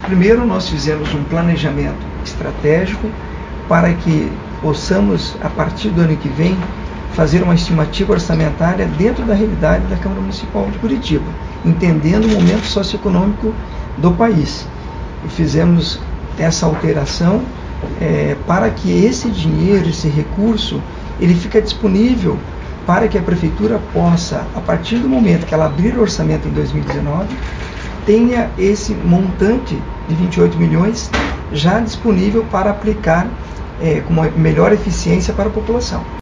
Primeiro, nós fizemos um planejamento estratégico para que possamos, a partir do ano que vem, fazer uma estimativa orçamentária dentro da realidade da Câmara Municipal de Curitiba, entendendo o momento socioeconômico do país. E fizemos essa alteração para que esse dinheiro, esse recurso, ele fique disponível para que a Prefeitura possa, a partir do momento que ela abrir o orçamento em 2019, tenha esse montante de 28 milhões já disponível para aplicar com uma melhor eficiência para a população.